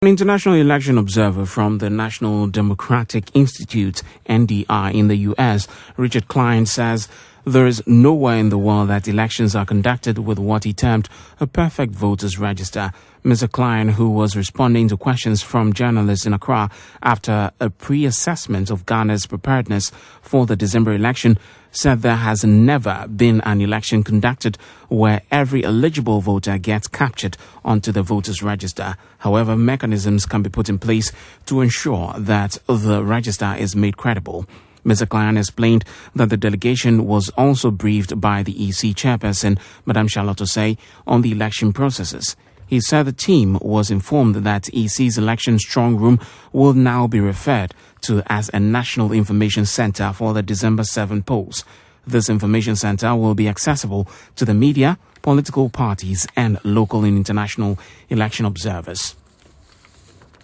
An international election observer from the National Democratic Institute, NDI, in the U.S., Richard Klein, says there is nowhere in the world that elections are conducted with what he termed a perfect voters register. Mr. Klein, who was responding to questions from journalists in Accra after a pre-assessment of Ghana's preparedness for the December election, said there has never been an election conducted where every eligible voter gets captured onto the voters register. However, mechanisms can be put in place to ensure that the register is made credible. Mr. Klein explained that the delegation was also briefed by the EC chairperson, Madame Charlotte Osei, on the election processes. He said the team was informed that EC's election strong room will now be referred to as a National Information Center for the December 7 polls. This information center will be accessible to the media, political parties, and local and international election observers.